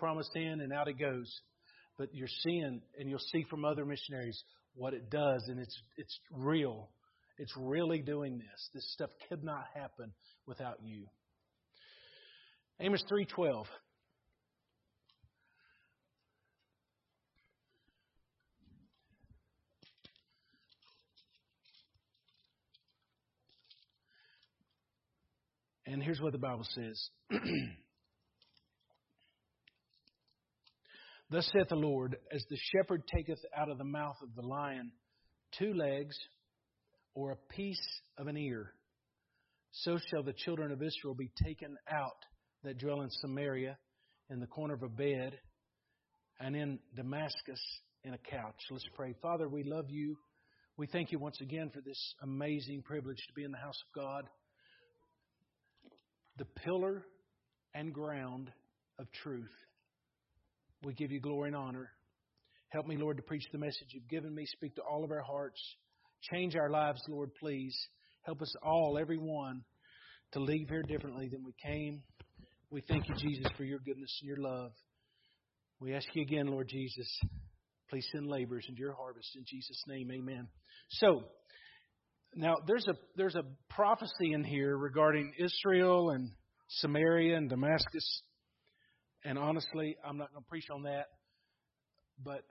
promised in and out it goes. But you're seeing, and you'll see from other missionaries what it does, and it's real. It's really doing this. This stuff could not happen without you. Amos 3:12. And here's what the Bible says. Thus saith the Lord, as the shepherd taketh out of the mouth of the lion 2 legs or a piece of an ear, so shall the children of Israel be taken out that dwell in Samaria, in the corner of a bed, and in Damascus in a couch. Let's pray. Father, we love you. We thank you once again for this amazing privilege to be in the house of God, the pillar and ground of truth. We give you glory and honor. Help me, Lord, to preach the message you've given me. Speak to all of our hearts. Change our lives, Lord, please. Help us all, everyone, to leave here differently than we came. We thank you, Jesus, for your goodness and your love. We ask you again, Lord Jesus, please send laborers into your harvest. In Jesus' name, amen. So, now there's a prophecy in here regarding Israel and Samaria and Damascus. And honestly, I'm not going to preach on that. But,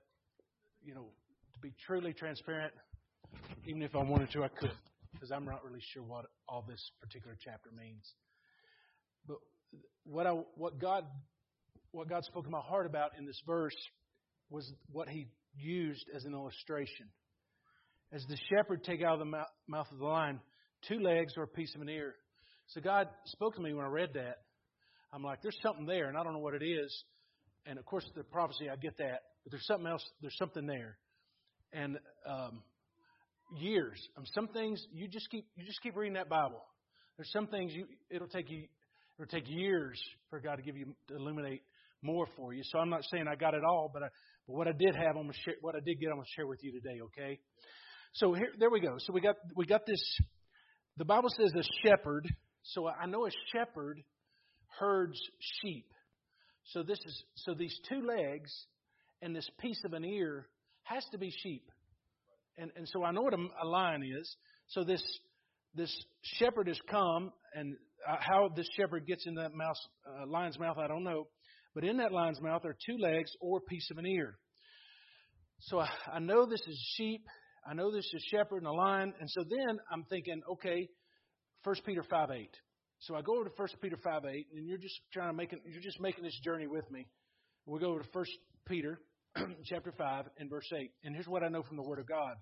to be truly transparent, even if I wanted to, I could. Because I'm not really sure what all this particular chapter means. But what God spoke in my heart about in this verse was what He used as an illustration. As the shepherd take out of the mouth of the lion 2 legs or a piece of an ear. So God spoke to me when I read that. I'm like, there's something there, and I don't know what it is. And of course, the prophecy, I get that. But there's something else. There's something there. And years. Some things you just keep reading that Bible. There's some things it'll take years for God to illuminate more for you. So I'm not saying I got it all, but what I did have, what I did get, I'm going to share with you today. Okay. So there we go. So we got this. The Bible says a shepherd. So I know a shepherd herds sheep. So these 2 legs and this piece of an ear has to be sheep. And so I know what a lion is. So this shepherd has come, and how this shepherd gets in that lion's mouth, I don't know. But in that lion's mouth are 2 legs or a piece of an ear. So I know this is sheep. I know this is a shepherd and a lion. And so then I'm thinking, okay, 1 Peter 5:8. So I go over to 1 Peter 5:8, and you're just making this journey with me. We go over to 1 Peter chapter 5 and verse 8. And here's what I know from the Word of God.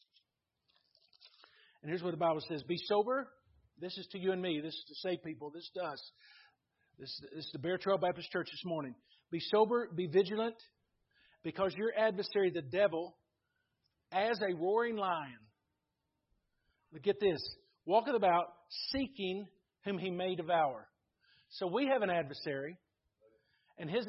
And here's what the Bible says. Be sober. This is to you and me. This is to saved people. This is to us. This is the Bear Trail Baptist Church this morning. Be sober, be vigilant, because your adversary, the devil, as a roaring lion, but get this, walketh about seeking whom he may devour. So we have an adversary, and his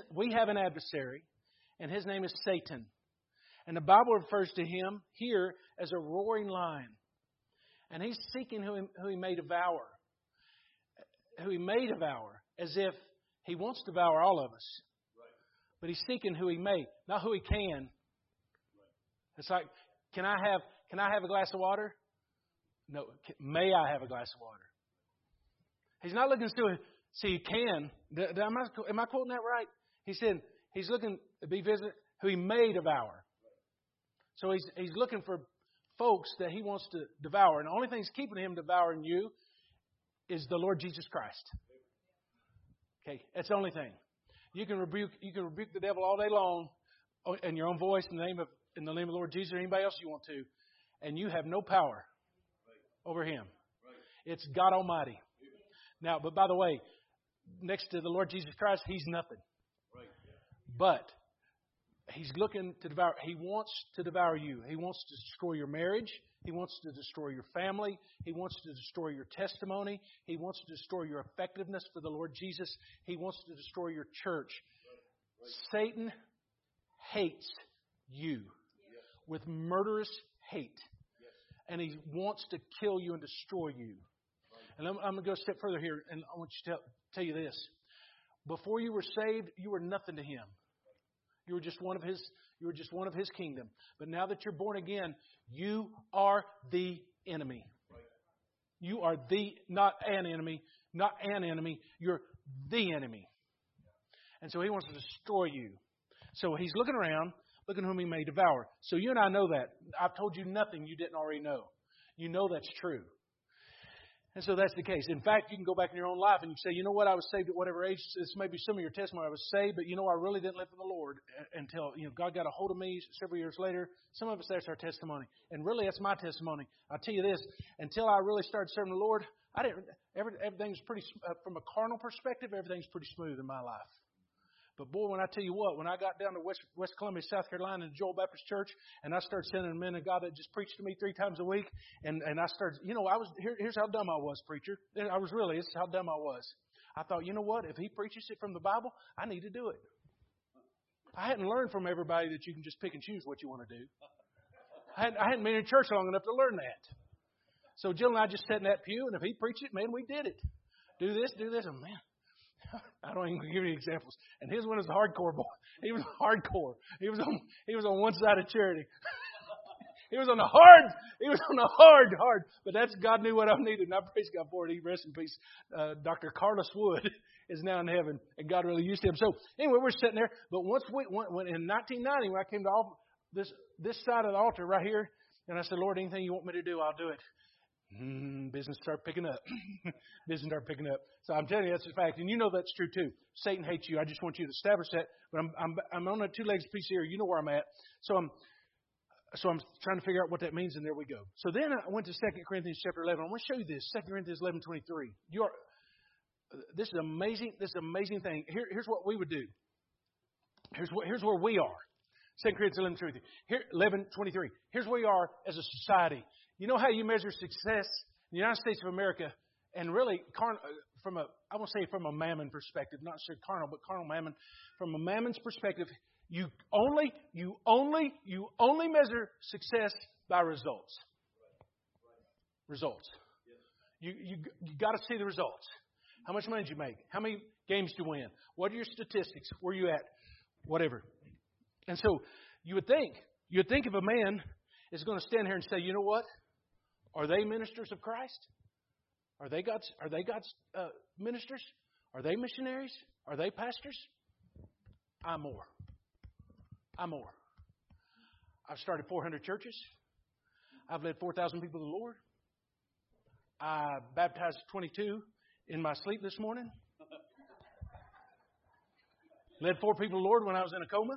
name is Satan. And the Bible refers to him here as a roaring lion. And he's seeking who he may devour. Who he may devour, as if he wants to devour all of us. But he's seeking who he may, not who he can. It's like, can I have a glass of water? No, may I have a glass of water? He's not looking to see you can. Am I quoting that right? He said he's looking to be vigilant who he may devour. So he's looking for folks that he wants to devour. And the only thing that's keeping him devouring you is the Lord Jesus Christ. Okay, that's the only thing. You can rebuke the devil all day long in your own voice in the name of the Lord Jesus or anybody else you want to, and you have no power over him. It's God Almighty. Now, but by the way, next to the Lord Jesus Christ, he's nothing. But he's looking to devour. He wants to devour you. He wants to destroy your marriage. He wants to destroy your family. He wants to destroy your testimony. He wants to destroy your effectiveness for the Lord Jesus. He wants to destroy your church. Satan hates you with murderous hate. And he wants to kill you and destroy you. And I'm going to go a step further here, and I want to tell you this. Before you were saved, you were nothing to Him. You were just one of His kingdom. But now that you're born again, you are the enemy. You are not an enemy. You're the enemy. And so He wants to destroy you. So He's looking around, looking whom He may devour. So you and I know that. I've told you nothing you didn't already know. You know that's true. And so that's the case. In fact, you can go back in your own life and you say, you know what, I was saved at whatever age. This may be some of your testimony. I was saved, but I really didn't live for the Lord until God got a hold of me several years later. Some of us, that's our testimony. And really, that's my testimony. I'll tell you this, until I really started serving the Lord, everything's pretty, from a carnal perspective, everything's pretty smooth in my life. But boy, when I tell you what, when I got down to West Columbia, South Carolina, in Joel Baptist Church, and I started sending men of God that just preached to me 3 times a week, and I started, here's how dumb I was, preacher. This is how dumb I was. I thought, you know what, if he preaches it from the Bible, I need to do it. I hadn't learned from everybody that you can just pick and choose what you want to do. I hadn't been in church long enough to learn that. So Jill and I just sat in that pew, and if he preached it, man, we did it. Do this, and man. I don't even give you examples. And his one was a hardcore boy. He was hardcore. He was on one side of charity. He was on the hard. But that's God knew what I needed, and I praise God for it. He rest in peace. Dr. Carlos Wood is now in heaven, and God really used him. So anyway, we're sitting there. But when in 1990, when I came to this side of the altar right here, and I said, Lord, anything you want me to do, I'll do it. Business started picking up. So I'm telling you, that's a fact. And you know that's true too. Satan hates you. I just want you to establish that. But I'm on a 2-legged piece here. You know where I'm at. So I'm trying to figure out what that means, and there we go. So then I went to 2 Corinthians chapter 11. I want to show you this. 2 Corinthians 11:23. This is amazing. This is an amazing thing. Here's what we would do. Here's where we are. 2 Corinthians 11:23. Here's where we are as a society. You know how you measure success in the United States of America, and really from a mammon perspective, not necessarily carnal, but carnal mammon. From a mammon's perspective, you only measure success by results. Results. You got to see the results. How much money did you make? How many games did you win? What are your statistics? Where are you at? Whatever. And so you would think if a man is going to stand here and say, you know what? Are they ministers of Christ? Are they God's ministers? Are they missionaries? Are they pastors? I'm more. I've started 400 churches. I've led 4,000 people to the Lord. I baptized 22 in my sleep this morning. Led 4 people to the Lord when I was in a coma.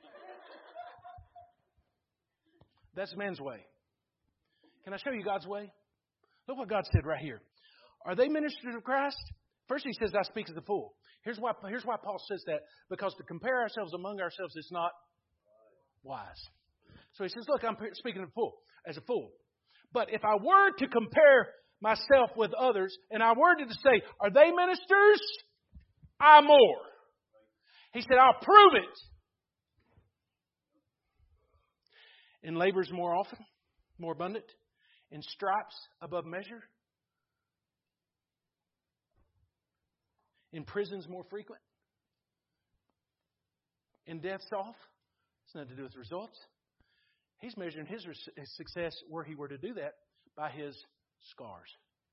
That's man's way. Can I show you God's way? Look what God said right here. Are they ministers of Christ? First He says, I speak as a fool. Here's why Paul says that. Because to compare ourselves among ourselves is not wise. So he says, look, I'm speaking as a fool. But if I were to compare myself with others, and I were to say, are they ministers? I'm more. He said, I'll prove it. In labors more often, more abundant. In stripes above measure. In prisons more frequent. In deaths off. It's nothing to do with results. He's measuring his success were he were to do that by his scars.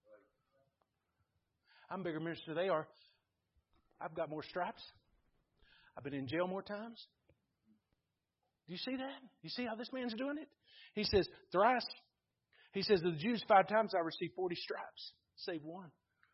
I'm a bigger minister than they are. I've got more stripes. I've been in jail more times. Do you see that? You see how this man's doing it? He says, thrice. He says, to the Jews 5 times I received 40 stripes, save one.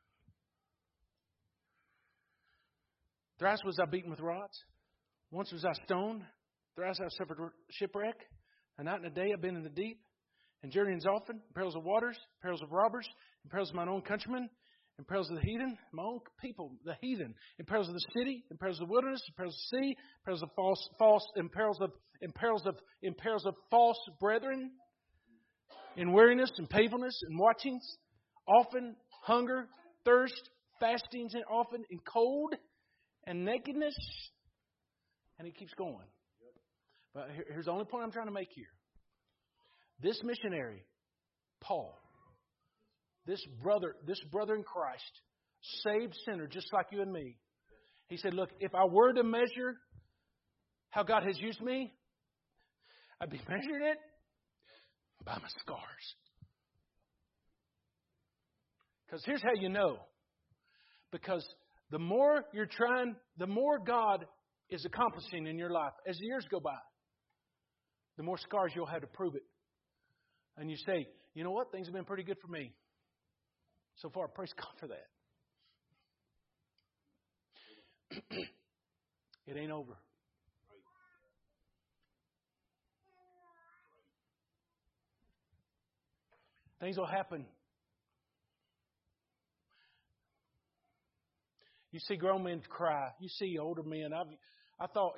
Thrice was I beaten with rods. Once was I stoned. Thrice I suffered shipwreck. A night and a day I've been in the deep. And journeyings often, in perils of waters, perils of robbers, in perils of mine own countrymen, in perils of the heathen, my own people, the heathen, in perils of the city, in perils of the wilderness, in perils of the sea, in perils of in perils of false brethren, in weariness and painfulness and watchings, often hunger, thirst, fastings, and often in cold and nakedness. And he keeps going. But here's the only point I'm trying to make here. This missionary, Paul, this brother in Christ, saved sinner just like you and me, He said, look, if I were to measure how God has used me, I'd be measuring it by my scars. Because here's how you know. Because the more you're trying, the more God is accomplishing in your life. As the years go by, the more scars you'll have to prove it. And you say, you know what? Things have been pretty good for me so far. Praise God for that. It ain't over. Things will happen. You see grown men cry. You see older men. I thought,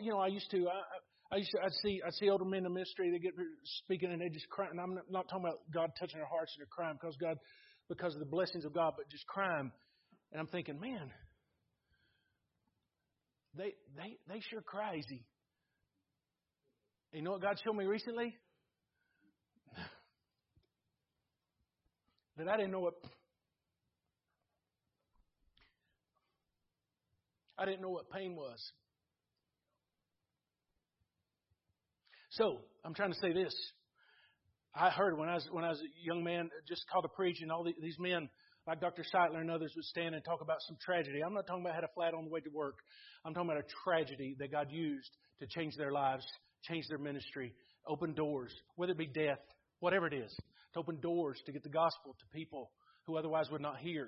I'd see older men in the ministry. They get speaking and they just cry. And I'm not talking about God touching their hearts and they're crying because of the blessings of God, but just crying. And I'm thinking, man, they sure cry easy. And you know what God showed me recently? That I didn't know what pain was. So I'm trying to say this. I heard when I was a young man, just called to preach, and all these men like Dr. Seitler and others would stand and talk about some tragedy. I'm not talking about had a flat on the way to work. I'm talking about a tragedy that God used to change their lives, change their ministry, open doors, whether it be death, whatever it is, to open doors to get the gospel to people who otherwise would not hear.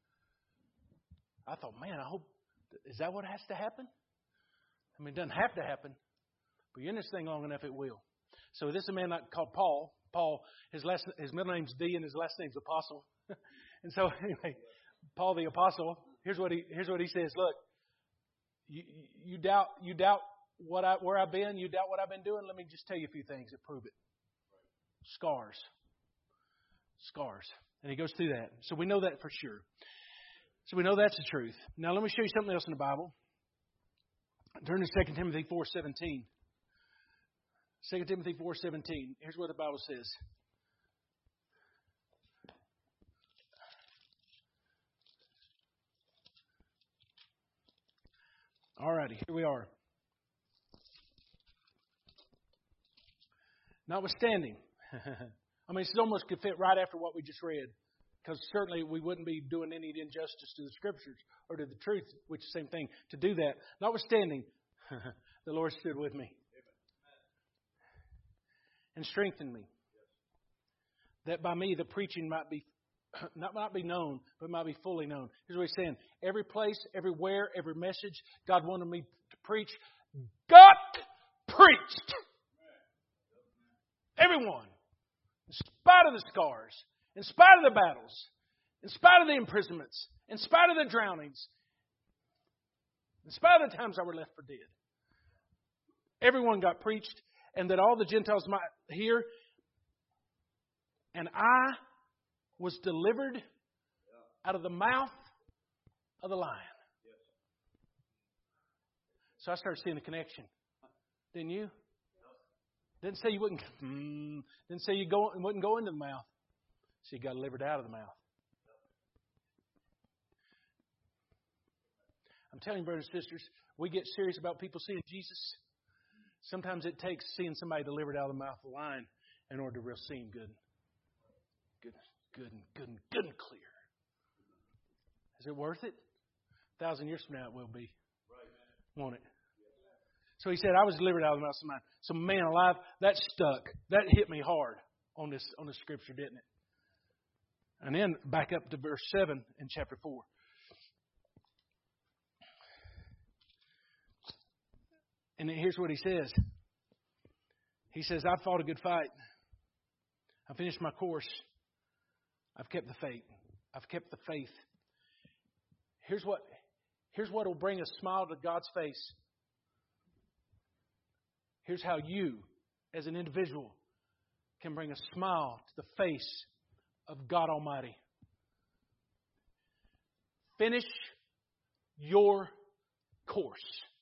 I thought, man, is that what has to happen? I mean, it doesn't have to happen, but you're in this thing long enough, it will. So this is a man called Paul. Paul, his middle name's D and his last name's Apostle. And so anyway, Paul the Apostle, here's what he says. Look, you doubt where I've been, you doubt what I've been doing. Let me just tell you a few things that prove it. Scars. And he goes through that. So we know that for sure. So we know that's the truth. Now let me show you something else in the Bible. Turn to 2 Timothy 4:17. 2 Timothy 4:17. Here's what the Bible says. All righty, here we are. Notwithstanding, I mean, it almost could fit right after what we just read, because certainly we wouldn't be doing any injustice to the Scriptures or to the truth, which is the same thing, to do that. Notwithstanding, the Lord stood with me and strengthened me, that by me the preaching might be not be known, but might be fully known. Here's what he's saying. Every place, everywhere, every message God wanted me to preach, got preached. Everyone. In spite of the scars, in spite of the battles, in spite of the imprisonments, in spite of the drownings, in spite of the times I were left for dead. Everyone got preached, and that all the Gentiles might hear. And I was delivered out of the mouth of the lion. So I started seeing the connection. Didn't you? Didn't say you wouldn't. Didn't say you wouldn't go into the mouth. So you got delivered out of the mouth. I'm telling you, brothers and sisters, we get serious about people seeing Jesus. Sometimes it takes seeing somebody delivered out of the mouth of the lion in order to really see him good and clear. Is it worth it? 1,000 years from now it will be. Won't it? So he said, I was delivered out of the mouth of the lion. So man alive, that stuck. That hit me hard on this scripture, didn't it? And then back up to verse 7 in chapter 4. And here's what he says. He says, I've fought a good fight. I finished my course. I've kept the faith. I've kept the faith. Here's what will bring a smile to God's face. Here's how you, as an individual, can bring a smile to the face of God Almighty. Finish your course.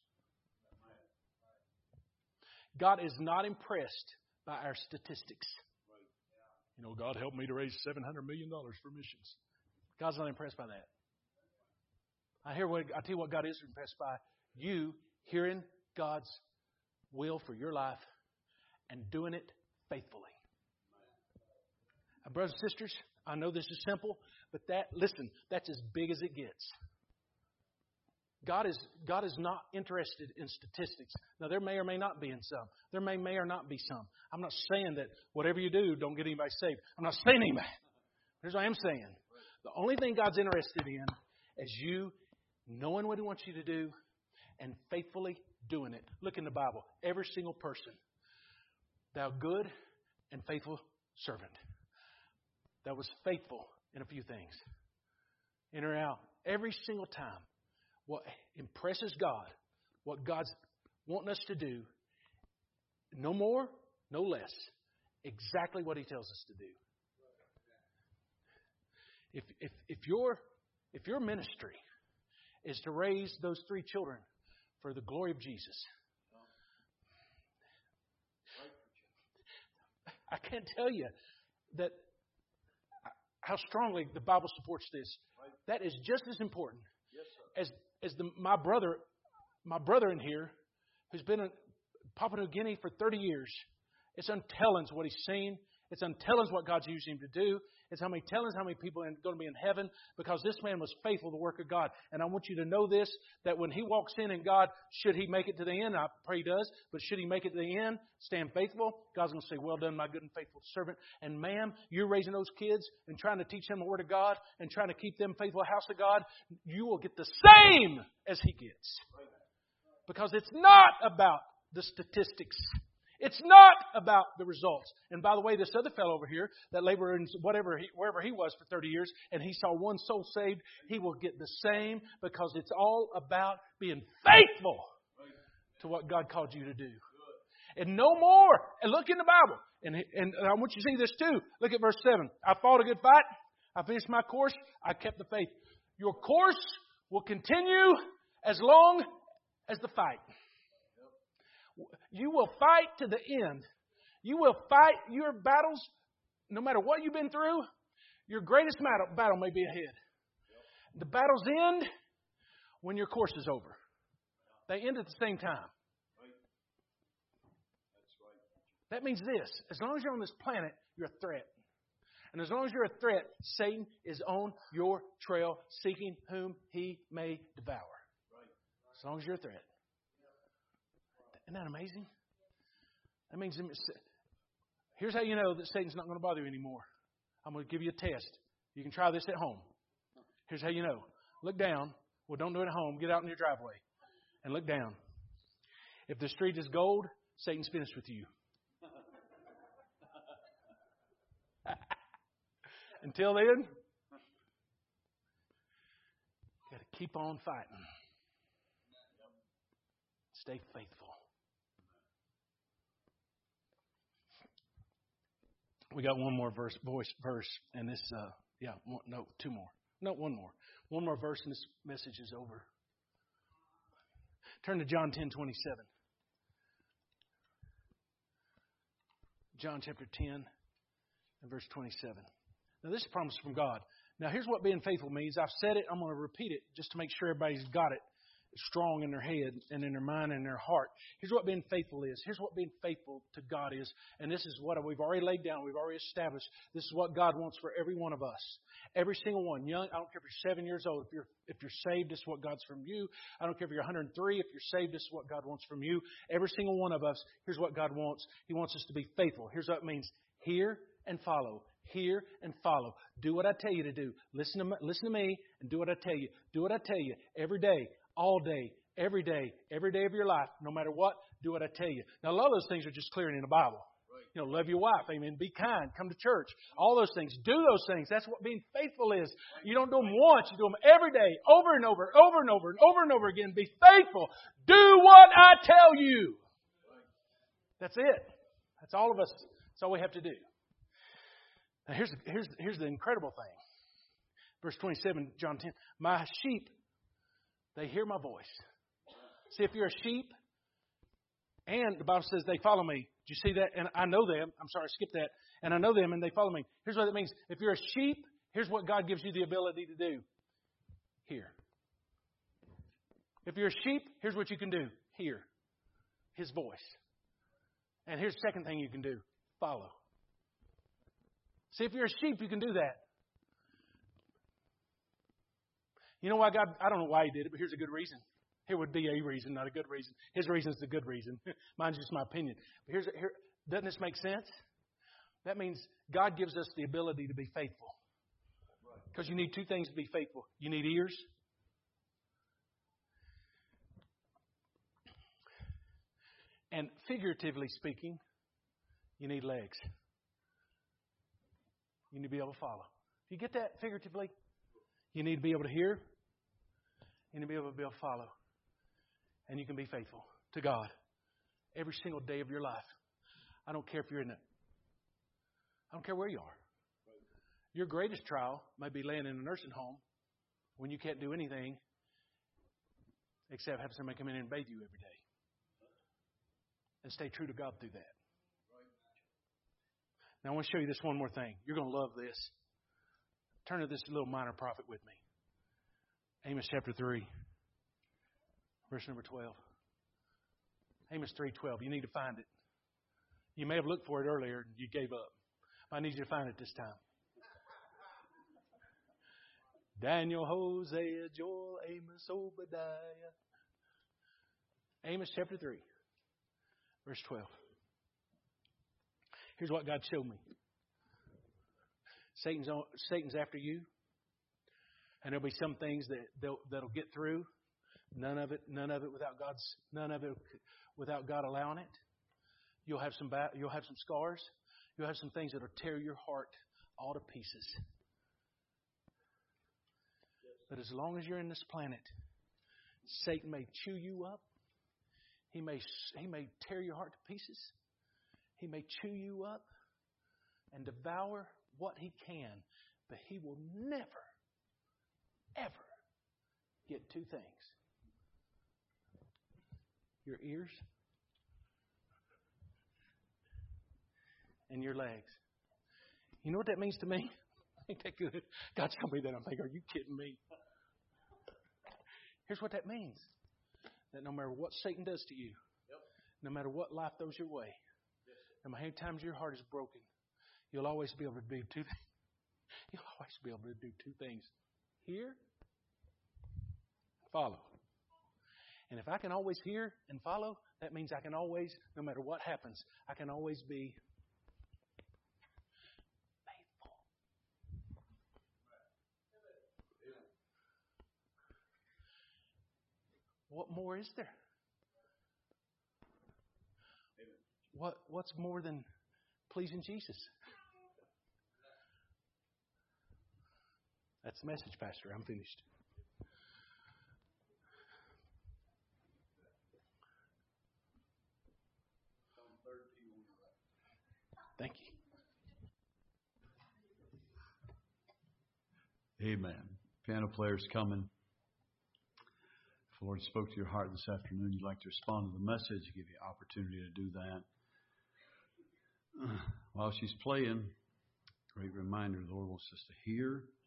God is not impressed by our statistics. You know, God helped me to raise $700 million for missions. God's not impressed by that. I tell you what God is impressed by. You hearing God's will for your life and doing it faithfully. Brothers and sisters, I know this is simple, but that's as big as it gets. God is not interested in statistics. Now, there may or may not be in some. There may or not be some. I'm not saying that whatever you do, don't get anybody saved. I'm not saying anybody. Here's what I am saying. The only thing God's interested in is you knowing what He wants you to do and faithfully doing it. Look in the Bible. Every single person. Thou good and faithful servant. That was faithful in a few things. In or out. Every single time. What impresses God, what God's wanting us to do, no more, no less, exactly what He tells us to do. If your ministry is to raise those 3 children for the glory of Jesus, I can't tell you that how strongly the Bible supports this. That is just as important as my brother in here, who's been in Papua New Guinea for 30 years. It's untellings what he's seen. It's untellings what God's using him to do. It's how many people are going to be in heaven, because this man was faithful to the work of God. And I want you to know this, that when he walks in God, should he make it to the end, I pray he does, but should he make it to the end, stand faithful, God's going to say, well done, my good and faithful servant. And ma'am, you're raising those kids and trying to teach them the Word of God and trying to keep them faithful to the house of God, you will get the same as he gets. Because it's not about the statistics. It's not about the results. And by the way, this other fellow over here that labored in wherever he was for 30 years, and he saw one soul saved, he will get the same, because it's all about being faithful to what God called you to do. And no more. And look in the Bible. And I want you to see this too. Look at verse 7. I fought a good fight. I finished my course. I kept the faith. Your course will continue as long as the fight. You will fight to the end. You will fight your battles, no matter what you've been through. Your greatest battle may be ahead. The battles end when your course is over. They end at the same time. That means this. As long as you're on this planet, you're a threat. And as long as you're a threat, Satan is on your trail, seeking whom he may devour. As long as you're a threat. Isn't that amazing? That means, here's how you know that Satan's not going to bother you anymore. I'm going to give you a test. You can try this at home. Here's how you know. Look down. Well, don't do it at home. Get out in your driveway and look down. If the street is gold, Satan's finished with you. Until then, you got to keep on fighting. Stay faithful. We got one more verse, and this, two more. No, one more. One more verse, and this message is over. Turn to John 10:27. John chapter 10 and verse 27. Now, this is a promise from God. Now, here's what being faithful means. I've said it. I'm going to repeat it just to make sure everybody's got it strong in their head and in their mind and their heart. Here's what being faithful is. Here's what being faithful to God is. And this is what we've already laid down. We've already established. This is what God wants for every one of us. Every single one. Young, I don't care if you're 7 years old. If you're saved, this is what God's from you. I don't care if you're 103. If you're saved, this is what God wants from you. Every single one of us, here's what God wants. He wants us to be faithful. Here's what it means. Hear and follow. Hear and follow. Do what I tell you to do. Listen to me and do what I tell you. Do what I tell you every day, all day, every day of your life, no matter what, do what I tell you. Now, a lot of those things are just clearing in the Bible. You know, love your wife, amen, be kind, come to church, all those things. Do those things. That's what being faithful is. You don't do them once, you do them every day, over and over, over and over, and over and over again. Be faithful. Do what I tell you. That's it. That's all of us. That's all we have to do. Now, here's the incredible thing. Verse 27, John 10. My sheep, they hear my voice. See, if you're a sheep, and the Bible says they follow me. Do you see that? And I know them. I'm sorry, I skipped that. And I know them, and they follow me. Here's what it means. If you're a sheep, here's what God gives you the ability to do. Hear. If you're a sheep, here's what you can do. Hear His voice. And here's the second thing you can do. Follow. See, if you're a sheep, you can do that. You know why God, I don't know why He did it, but here's a good reason. Here would be a reason, not a good reason. His reason is the good reason. Mine's just my opinion. But doesn't this make sense? That means God gives us the ability to be faithful. Because you need two things to be faithful. You need ears. And figuratively speaking, you need legs. You need to be able to follow. If you get that figuratively, you need to be able to hear. You need to be able to follow. And you can be faithful to God every single day of your life. I don't care if you're in it. I don't care where you are. Your greatest trial may be laying in a nursing home when you can't do anything except have somebody come in and bathe you every day. And stay true to God through that. Now I want to show you this one more thing. You're going to love this. Turn to this little minor prophet with me. Amos chapter 3. Verse number 12. Amos 3:12. You need to find it. You may have looked for it earlier and you gave up. I need you to find it this time. Daniel, Hosea, Joel, Amos, Obadiah. Amos chapter 3. Verse 12. Here's what God showed me. Satan's after you. And there'll be some things that'll get through. None of it without God allowing it. You'll have some scars. You'll have some things that'll tear your heart all to pieces. But as long as you're in this planet, Satan may chew you up. He may tear your heart to pieces. He may chew you up and devour what he can. But he will never, ever get two things. Your ears and your legs. You know what that means to me? Ain't that good? God told me that. I'm thinking, are you kidding me? Here's what that means. That no matter what Satan does to you, no matter what life throws your way, no matter how many times your heart is broken, you'll always be able to do two things. You'll always be able to do two things. Hear, follow. And if I can always hear and follow, that means I can always, no matter what happens, I can always be faithful. What more is there? What's more than pleasing Jesus? That's the message, Pastor. I'm finished. Thank you. Amen. Piano player's coming. If the Lord spoke to your heart this afternoon, you'd like to respond to the message, give you opportunity to do that. While she's playing, great reminder, the Lord wants us to hear